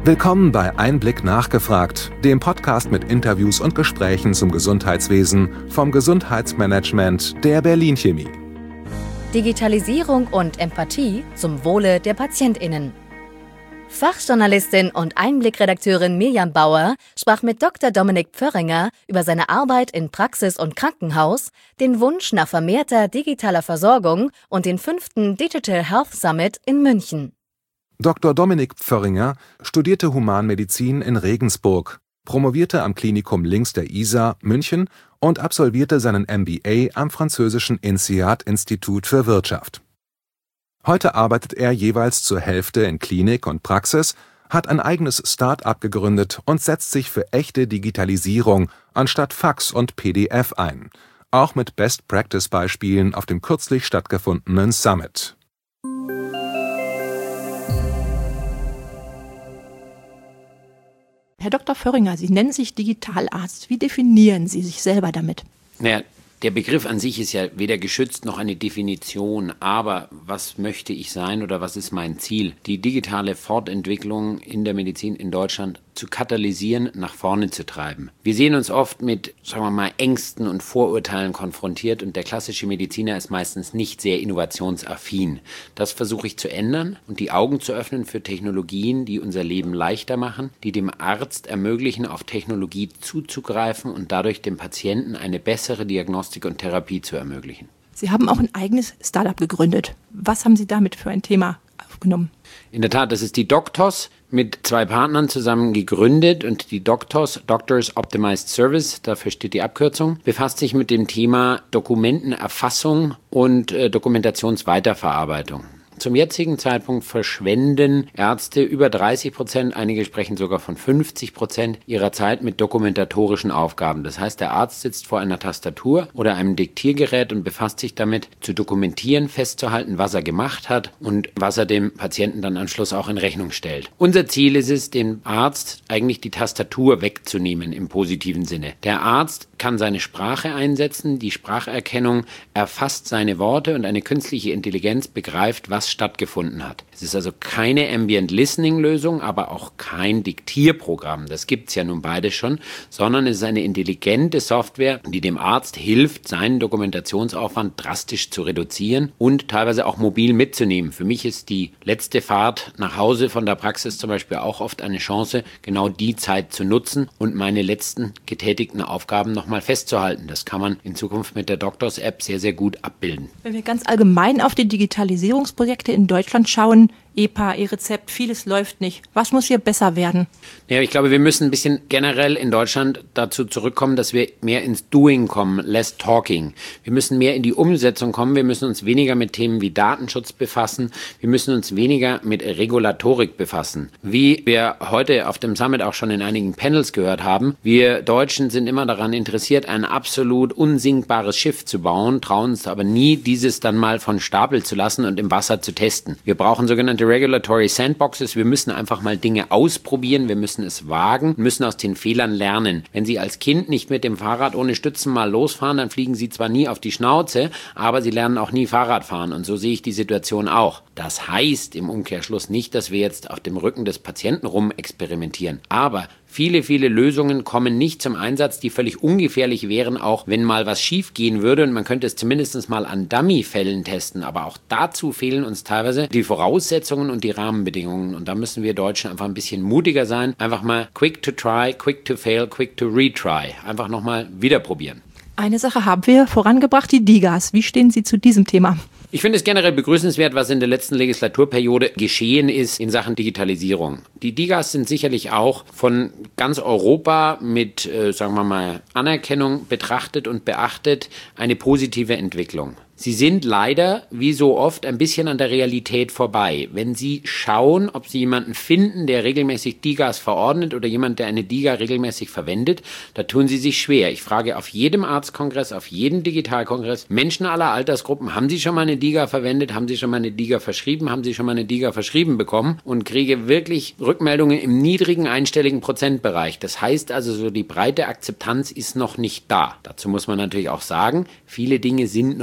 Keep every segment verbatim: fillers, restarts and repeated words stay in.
Willkommen bei Einblick nachgefragt, dem Podcast mit Interviews und Gesprächen zum Gesundheitswesen vom Gesundheitsmanagement der Berlin Chemie. Digitalisierung und Empathie zum Wohle der PatientInnen. Fachjournalistin und Einblick-Redakteurin Mirjam Bauer sprach mit Doktor Dominik Pförringer über seine Arbeit in Praxis und Krankenhaus, den Wunsch nach vermehrter digitaler Versorgung und den fünften Digital Health Summit in München. Doktor Dominik Pförringer studierte Humanmedizin in Regensburg, promovierte am Klinikum links der Isar, München und absolvierte seinen M B A am französischen INSEAD-Institut für Wirtschaft. Heute arbeitet er jeweils zur Hälfte in Klinik und Praxis, hat ein eigenes Start-up gegründet und setzt sich für echte Digitalisierung anstatt Fax und P D F ein, auch mit Best-Practice-Beispielen auf dem kürzlich stattgefundenen Summit. Herr Doktor Pförringer, Sie nennen sich Digitalarzt. Wie definieren Sie sich selber damit? Naja, der Begriff an sich ist ja weder geschützt noch eine Definition, aber was möchte ich sein oder was ist mein Ziel? Die digitale Fortentwicklung in der Medizin in Deutschland zu katalysieren, nach vorne zu treiben. Wir sehen uns oft mit, sagen wir mal, Ängsten und Vorurteilen konfrontiert und der klassische Mediziner ist meistens nicht sehr innovationsaffin. Das versuche ich zu ändern und die Augen zu öffnen für Technologien, die unser Leben leichter machen, die dem Arzt ermöglichen, auf Technologie zuzugreifen und dadurch dem Patienten eine bessere Diagnostik und Therapie zu ermöglichen. Sie haben auch ein eigenes Startup gegründet. Was haben Sie damit für ein Thema aufgenommen? In der Tat, das ist die Doctos, mit zwei Partnern zusammen gegründet und die Doctos, Doctors Optimized Service, dafür steht die Abkürzung, befasst sich mit dem Thema Dokumentenerfassung und äh, Dokumentationsweiterverarbeitung. Zum jetzigen Zeitpunkt verschwenden Ärzte über dreißig Prozent, einige sprechen sogar von fünfzig Prozent ihrer Zeit mit dokumentatorischen Aufgaben. Das heißt, der Arzt sitzt vor einer Tastatur oder einem Diktiergerät und befasst sich damit, zu dokumentieren, festzuhalten, was er gemacht hat und was er dem Patienten dann am Schluss auch in Rechnung stellt. Unser Ziel ist es, dem Arzt eigentlich die Tastatur wegzunehmen im positiven Sinne. Der Arzt kann seine Sprache einsetzen, die Spracherkennung erfasst seine Worte und eine künstliche Intelligenz begreift, was stattgefunden hat. Es ist also keine Ambient Listening Lösung, aber auch kein Diktierprogramm. Das gibt's ja nun beides schon, sondern es ist eine intelligente Software, die dem Arzt hilft, seinen Dokumentationsaufwand drastisch zu reduzieren und teilweise auch mobil mitzunehmen. Für mich ist die letzte Fahrt nach Hause von der Praxis zum Beispiel auch oft eine Chance, genau die Zeit zu nutzen und meine letzten getätigten Aufgaben nochmal festzuhalten. Das kann man in Zukunft mit der Doctos-App sehr, sehr gut abbilden. Wenn wir ganz allgemein auf die Digitalisierungsprojekte in Deutschland schauen, E P A, E-Rezept, vieles läuft nicht. Was muss hier besser werden? Ja, ich glaube, wir müssen ein bisschen generell in Deutschland dazu zurückkommen, dass wir mehr ins Doing kommen, less talking. Wir müssen mehr in die Umsetzung kommen. Wir müssen uns weniger mit Themen wie Datenschutz befassen. Wir müssen uns weniger mit Regulatorik befassen. Wie wir heute auf dem Summit auch schon in einigen Panels gehört haben, wir Deutschen sind immer daran interessiert, ein absolut unsinkbares Schiff zu bauen, trauen uns aber nie, dieses dann mal von Stapel zu lassen und im Wasser zu testen. Wir brauchen sogenannte Regulatory Sandboxes. Wir müssen einfach mal Dinge ausprobieren. Wir müssen es wagen, müssen aus den Fehlern lernen. Wenn Sie als Kind nicht mit dem Fahrrad ohne Stützen mal losfahren, dann fliegen Sie zwar nie auf die Schnauze, aber Sie lernen auch nie Fahrrad fahren. Und so sehe ich die Situation auch. Das heißt im Umkehrschluss nicht, dass wir jetzt auf dem Rücken des Patienten rum experimentieren. Aber viele, viele Lösungen kommen nicht zum Einsatz, die völlig ungefährlich wären, auch wenn mal was schief gehen würde. Und man könnte es zumindest mal an Dummy-Fällen testen. Aber auch dazu fehlen uns teilweise die Voraussetzungen und die Rahmenbedingungen. Und da müssen wir Deutschen einfach ein bisschen mutiger sein. Einfach mal quick to try, quick to fail, quick to retry. Einfach nochmal wieder probieren. Eine Sache haben wir vorangebracht, die DIGAs. Wie stehen Sie zu diesem Thema? Ich finde es generell begrüßenswert, was in der letzten Legislaturperiode geschehen ist in Sachen Digitalisierung. Die DIGAs sind sicherlich auch von ganz Europa mit, äh, sagen wir mal, Anerkennung betrachtet und beachtet, eine positive Entwicklung. Sie sind leider, wie so oft, ein bisschen an der Realität vorbei. Wenn Sie schauen, ob Sie jemanden finden, der regelmäßig DIGAs verordnet oder jemand, der eine DIGA regelmäßig verwendet, da tun Sie sich schwer. Ich frage auf jedem Arztkongress, auf jedem Digitalkongress, Menschen aller Altersgruppen, haben Sie schon mal eine DIGA verwendet, haben Sie schon mal eine DIGA verschrieben, haben Sie schon mal eine DIGA verschrieben bekommen und kriege wirklich Rückmeldungen im niedrigen einstelligen Prozentbereich. Das heißt also, so die breite Akzeptanz ist noch nicht da. Dazu muss man natürlich auch sagen, viele Dinge sind noch nicht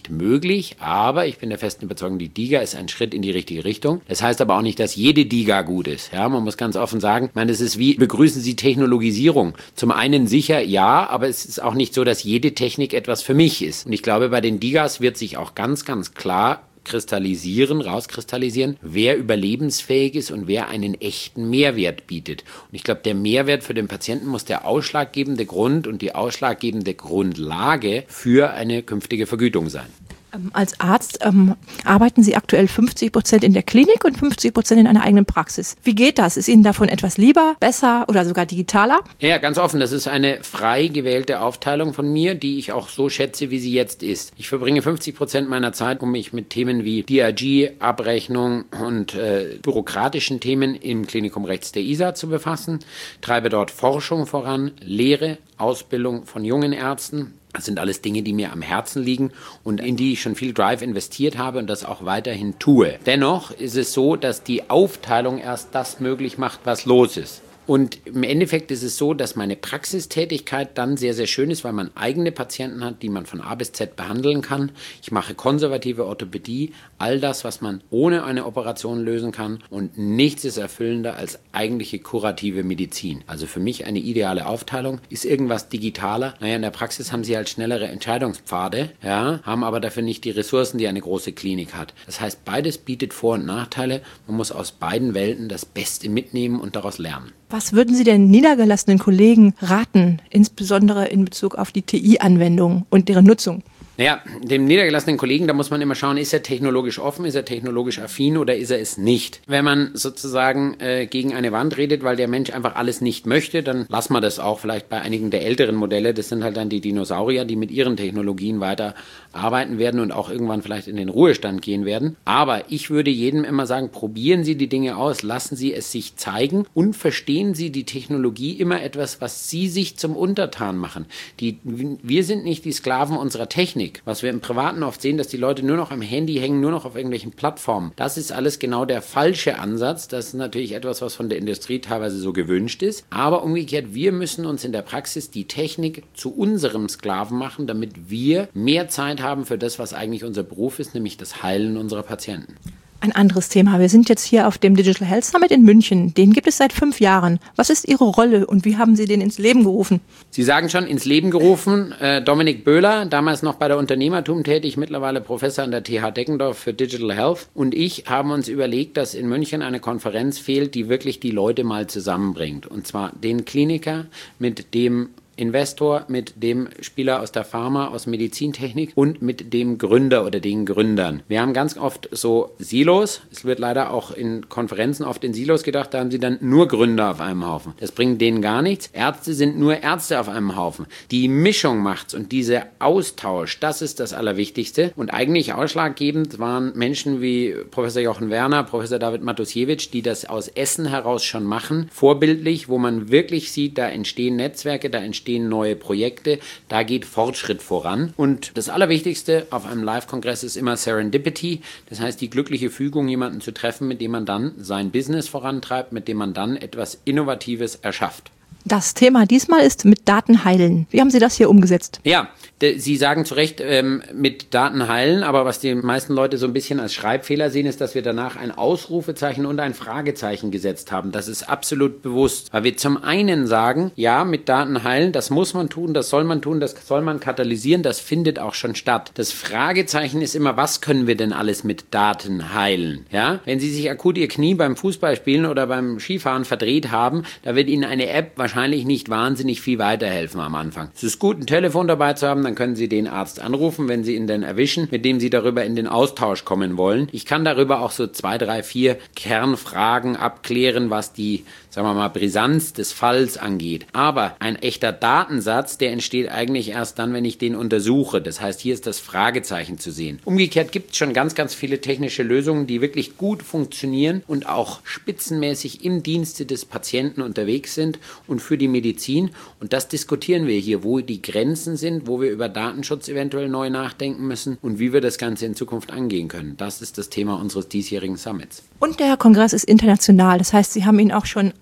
nicht möglich, aber ich bin der festen Überzeugung, die DiGA ist ein Schritt in die richtige Richtung. Das heißt aber auch nicht, dass jede DiGA gut ist. Ja, man muss ganz offen sagen, ich meine, das ist wie, begrüßen Sie Technologisierung? Zum einen sicher, ja, aber es ist auch nicht so, dass jede Technik etwas für mich ist. Und ich glaube, bei den DiGAs wird sich auch ganz, ganz klar kristallisieren, rauskristallisieren, wer überlebensfähig ist und wer einen echten Mehrwert bietet. Und ich glaube, der Mehrwert für den Patienten muss der ausschlaggebende Grund und die ausschlaggebende Grundlage für eine künftige Vergütung sein. Als Arzt ähm, arbeiten Sie aktuell fünfzig Prozent in der Klinik und fünfzig Prozent in einer eigenen Praxis. Wie geht das? Ist Ihnen davon etwas lieber, besser oder sogar digitaler? Ja, ganz offen. Das ist eine frei gewählte Aufteilung von mir, die ich auch so schätze, wie sie jetzt ist. Ich verbringe fünfzig Prozent meiner Zeit, um mich mit Themen wie D R G, Abrechnung und äh, bürokratischen Themen im Klinikum rechts der I S A zu befassen, treibe dort Forschung voran, Lehre, Ausbildung von jungen Ärzten. Das sind alles Dinge, die mir am Herzen liegen und in die ich schon viel Drive investiert habe und das auch weiterhin tue. Dennoch ist es so, dass die Aufteilung erst das möglich macht, was los ist. Und im Endeffekt ist es so, dass meine Praxistätigkeit dann sehr, sehr schön ist, weil man eigene Patienten hat, die man von A bis Z behandeln kann. Ich mache konservative Orthopädie, all das, was man ohne eine Operation lösen kann. Und nichts ist erfüllender als eigentliche kurative Medizin. Also für mich eine ideale Aufteilung. Ist irgendwas digitaler? Naja, in der Praxis haben sie halt schnellere Entscheidungspfade, ja, haben aber dafür nicht die Ressourcen, die eine große Klinik hat. Das heißt, beides bietet Vor- und Nachteile. Man muss aus beiden Welten das Beste mitnehmen und daraus lernen. Was würden Sie den niedergelassenen Kollegen raten, insbesondere in Bezug auf die T I-Anwendung und deren Nutzung? Naja, dem niedergelassenen Kollegen, da muss man immer schauen, ist er technologisch offen, ist er technologisch affin oder ist er es nicht. Wenn man sozusagen äh, gegen eine Wand redet, weil der Mensch einfach alles nicht möchte, dann lassen wir das auch vielleicht bei einigen der älteren Modelle. Das sind halt dann die Dinosaurier, die mit ihren Technologien weiter arbeiten werden und auch irgendwann vielleicht in den Ruhestand gehen werden. Aber ich würde jedem immer sagen, probieren Sie die Dinge aus, lassen Sie es sich zeigen und verstehen Sie die Technologie immer etwas, was Sie sich zum Untertan machen. Die, wir sind nicht die Sklaven unserer Technik. Was wir im Privaten oft sehen, dass die Leute nur noch am Handy hängen, nur noch auf irgendwelchen Plattformen. Das ist alles genau der falsche Ansatz. Das ist natürlich etwas, was von der Industrie teilweise so gewünscht ist. Aber umgekehrt, wir müssen uns in der Praxis die Technik zu unserem Sklaven machen, damit wir mehr Zeit haben für das, was eigentlich unser Beruf ist, nämlich das Heilen unserer Patienten. Ein anderes Thema. Wir sind jetzt hier auf dem Digital Health Summit in München. Den gibt es seit fünf Jahren. Was ist Ihre Rolle und wie haben Sie den ins Leben gerufen? Sie sagen schon, ins Leben gerufen. Äh, Dominik Böhler, damals noch bei der Unternehmertum tätig, mittlerweile Professor an der T H Deckendorf für Digital Health. Und ich haben uns überlegt, dass in München eine Konferenz fehlt, die wirklich die Leute mal zusammenbringt. Und zwar den Kliniker mit dem Investor, mit dem Spieler aus der Pharma, aus Medizintechnik und mit dem Gründer oder den Gründern. Wir haben ganz oft so Silos. Es wird leider auch in Konferenzen oft in Silos gedacht, da haben sie dann nur Gründer auf einem Haufen. Das bringt denen gar nichts. Ärzte sind nur Ärzte auf einem Haufen. Die Mischung macht's und dieser Austausch, das ist das Allerwichtigste. Und eigentlich ausschlaggebend waren Menschen wie Professor Jochen Werner, Professor David Matusiewicz, die das aus Essen heraus schon machen. Vorbildlich, wo man wirklich sieht, da entstehen Netzwerke, da entstehen neue Projekte, da geht Fortschritt voran. Und das Allerwichtigste auf einem Live-Kongress ist immer Serendipity, das heißt die glückliche Fügung, jemanden zu treffen, mit dem man dann sein Business vorantreibt, mit dem man dann etwas Innovatives erschafft. Das Thema diesmal ist mit Daten heilen. Wie haben Sie das hier umgesetzt? Ja, Sie sagen zu Recht, ähm, mit Daten heilen, aber was die meisten Leute so ein bisschen als Schreibfehler sehen, ist, dass wir danach ein Ausrufezeichen und ein Fragezeichen gesetzt haben. Das ist absolut bewusst, weil wir zum einen sagen, ja, mit Daten heilen, das muss man tun, das soll man tun, das soll man katalysieren, das findet auch schon statt. Das Fragezeichen ist immer, was können wir denn alles mit Daten heilen? Ja, wenn Sie sich akut Ihr Knie beim Fußballspielen oder beim Skifahren verdreht haben, da wird Ihnen eine App wahrscheinlich nicht wahnsinnig viel weiterhelfen am Anfang. Es ist gut, ein Telefon dabei zu haben, dann können Sie den Arzt anrufen, wenn Sie ihn dann erwischen, mit dem Sie darüber in den Austausch kommen wollen. Ich kann darüber auch so zwei, drei, vier Kernfragen abklären, was die, sagen wir mal, Brisanz des Falls angeht. Aber ein echter Datensatz, der entsteht eigentlich erst dann, wenn ich den untersuche. Das heißt, hier ist das Fragezeichen zu sehen. Umgekehrt gibt es schon ganz, ganz viele technische Lösungen, die wirklich gut funktionieren und auch spitzenmäßig im Dienste des Patienten unterwegs sind und für die Medizin. Und das diskutieren wir hier, wo die Grenzen sind, wo wir über Datenschutz eventuell neu nachdenken müssen und wie wir das Ganze in Zukunft angehen können. Das ist das Thema unseres diesjährigen Summits. Und der Kongress ist international. Das heißt, Sie haben ihn auch schon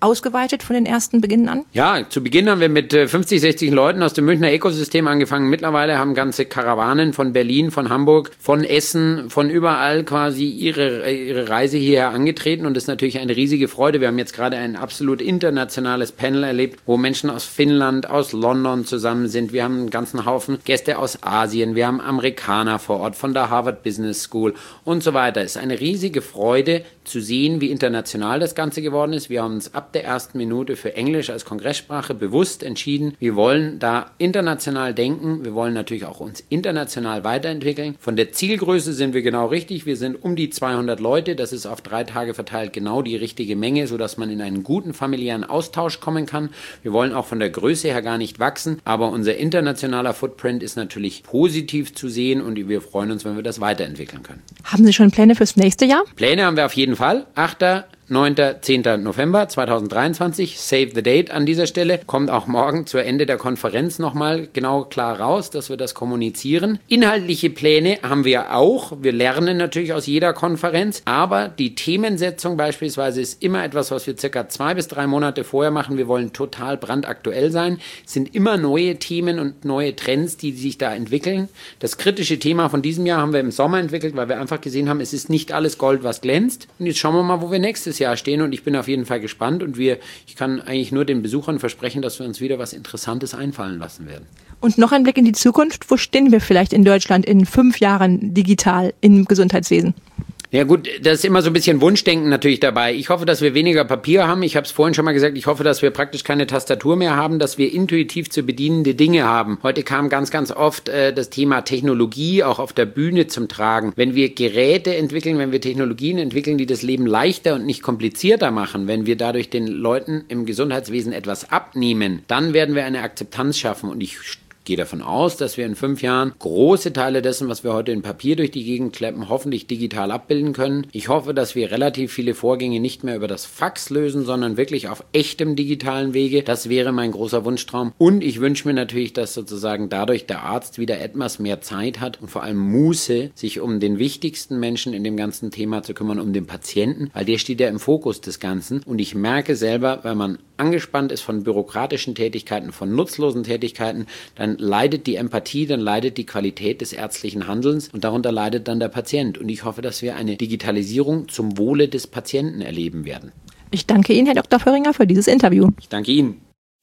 ausgeweitet von den ersten Beginn an? Ja, zu Beginn haben wir mit fünfzig, sechzig Leuten aus dem Münchner Ökosystem angefangen. Mittlerweile haben ganze Karawanen von Berlin, von Hamburg, von Essen, von überall quasi ihre, ihre Reise hierher angetreten. Und das ist natürlich eine riesige Freude. Wir haben jetzt gerade ein absolut internationales Panel erlebt, wo Menschen aus Finnland, aus London zusammen sind. Wir haben einen ganzen Haufen Gäste aus Asien. Wir haben Amerikaner vor Ort von der Harvard Business School und so weiter. Es ist eine riesige Freude zu sehen, wie international das Ganze geworden ist. Wir haben uns ab der ersten Minute für Englisch als Kongresssprache bewusst entschieden. Wir wollen da international denken. Wir wollen natürlich auch uns international weiterentwickeln. Von der Zielgröße sind wir genau richtig. Wir sind um die zweihundert Leute. Das ist auf drei Tage verteilt genau die richtige Menge, sodass man in einen guten familiären Austausch kommen kann. Wir wollen auch von der Größe her gar nicht wachsen, aber unser internationaler Footprint ist natürlich positiv zu sehen und wir freuen uns, wenn wir das weiterentwickeln können. Haben Sie schon Pläne fürs nächste Jahr? Pläne haben wir auf jeden Fall. achter neunter, zehnter November zweitausenddreiundzwanzig, save the date an dieser Stelle, kommt auch morgen zu Ende der Konferenz nochmal genau klar raus, dass wir das kommunizieren. Inhaltliche Pläne haben wir auch, wir lernen natürlich aus jeder Konferenz, aber die Themensetzung beispielsweise ist immer etwas, was wir circa zwei bis drei Monate vorher machen. Wir wollen total brandaktuell sein, es sind immer neue Themen und neue Trends, die sich da entwickeln. Das kritische Thema von diesem Jahr haben wir im Sommer entwickelt, weil wir einfach gesehen haben, es ist nicht alles Gold, was glänzt. Und jetzt schauen wir mal, wo wir nächstes Jahr stehen und ich bin auf jeden Fall gespannt und wir, ich kann eigentlich nur den Besuchern versprechen, dass wir uns wieder was Interessantes einfallen lassen werden. Und noch ein Blick in die Zukunft. Wo stehen wir vielleicht in Deutschland in fünf Jahren digital im Gesundheitswesen? Ja gut, da ist immer so ein bisschen Wunschdenken natürlich dabei. Ich hoffe, dass wir weniger Papier haben. Ich habe es vorhin schon mal gesagt, ich hoffe, dass wir praktisch keine Tastatur mehr haben, dass wir intuitiv zu bedienende Dinge haben. Heute kam ganz, ganz oft äh, das Thema Technologie auch auf der Bühne zum Tragen. Wenn wir Geräte entwickeln, wenn wir Technologien entwickeln, die das Leben leichter und nicht komplizierter machen, wenn wir dadurch den Leuten im Gesundheitswesen etwas abnehmen, dann werden wir eine Akzeptanz schaffen und ich Ich gehe davon aus, dass wir in fünf Jahren große Teile dessen, was wir heute in Papier durch die Gegend kleppen, hoffentlich digital abbilden können. Ich hoffe, dass wir relativ viele Vorgänge nicht mehr über das Fax lösen, sondern wirklich auf echtem digitalen Wege. Das wäre mein großer Wunschtraum. Und ich wünsche mir natürlich, dass sozusagen dadurch der Arzt wieder etwas mehr Zeit hat und vor allem Muße, sich um den wichtigsten Menschen in dem ganzen Thema zu kümmern, um den Patienten, weil der steht ja im Fokus des Ganzen. Und ich merke selber, wenn man angespannt ist von bürokratischen Tätigkeiten, von nutzlosen Tätigkeiten, dann leidet die Empathie, dann leidet die Qualität des ärztlichen Handelns und darunter leidet dann der Patient. Und ich hoffe, dass wir eine Digitalisierung zum Wohle des Patienten erleben werden. Ich danke Ihnen, Herr Doktor Föhringer, für dieses Interview. Ich danke Ihnen.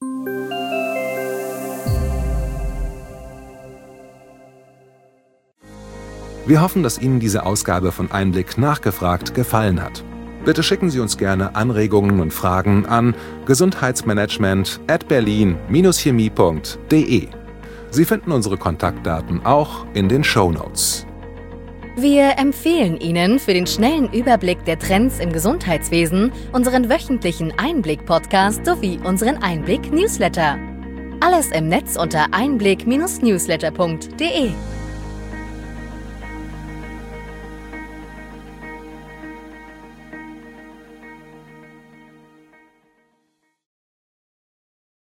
Wir hoffen, dass Ihnen diese Ausgabe von Einblick nachgefragt gefallen hat. Bitte schicken Sie uns gerne Anregungen und Fragen an gesundheitsmanagement at berlin Bindestrich chemie Punkt de. Sie finden unsere Kontaktdaten auch in den Shownotes. Wir empfehlen Ihnen für den schnellen Überblick der Trends im Gesundheitswesen unseren wöchentlichen Einblick-Podcast sowie unseren Einblick-Newsletter. Alles im Netz unter einblick Bindestrich newsletter Punkt de.